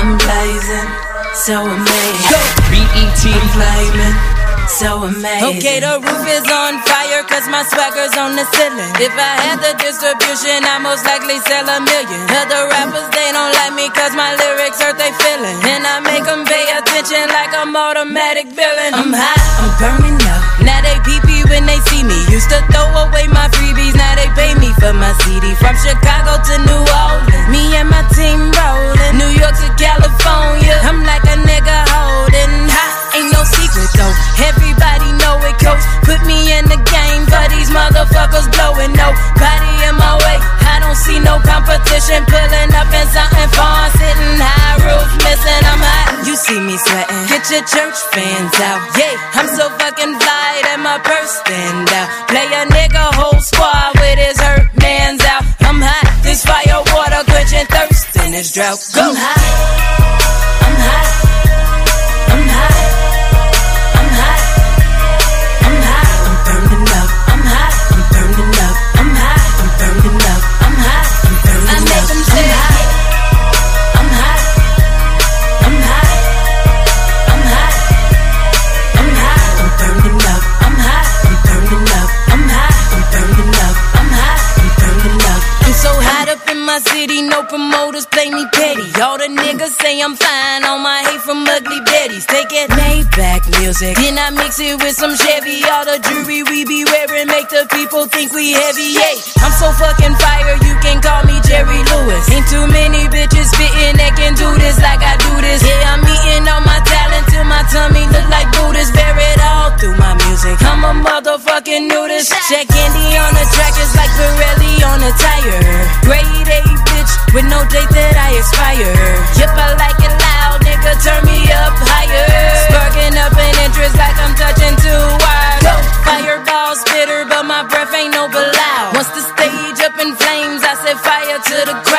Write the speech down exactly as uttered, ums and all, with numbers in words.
I'm blazing, so amazing. Go! B E T I'm flaming, so amazing. Okay, the roof is on fire cause my swagger's on the ceiling. If I had the distribution, I most likely sell a million. Other rappers, they don't like me cause my lyrics hurt they feeling. And I make them pay attention like I'm automatic billing. I'm hot, I'm burning up. Now they pee-pee when they see me. Used to throw away my freebies, now they pay me for my C D. From Chicago to New Orleans, me and my team rollin'. New York to California, I'm like a nigga holding hot. Ain't no secret though, everybody know it, coach. Put me in the game for these motherfuckers blowing. Nobody in my way, I don't see no competition. Pulling up in something fun, sitting high, roof missing, I'm hot. You see me sweating, get your church fans out. Yeah, I'm so fucking fly that my purse stand out. Play a nigga whole squad with his hurt man's out. I'm hot, this fire water quenching thirst in this drought. Go! I'm hot, I'm hot, I'm hot. City, no promoters play me petty. All the niggas say I'm fine on my hate from ugly betties. Take it Maybach music, then I mix it with some Chevy. All the jewelry we be wearing make the people think we heavy. Yeah, I'm so fucking fire, you can call me Jerry Lewis. Ain't too many bitches spitting that can do this like I do this. Yeah, I'm eating all my talent till my tummy look like Buddha's. Bear it all through my music, I'm a motherfucking nudist. Jack Candy on the track is like Pirelli on a tire. Grade A bitch with no date that I expire. Yep, I like it loud, nigga, turn me up higher. Sparking up an interest like I'm touching two wires. Fireball spitter, but my breath ain't no Bilal. Once the stage up in flames, I set fire to the ground.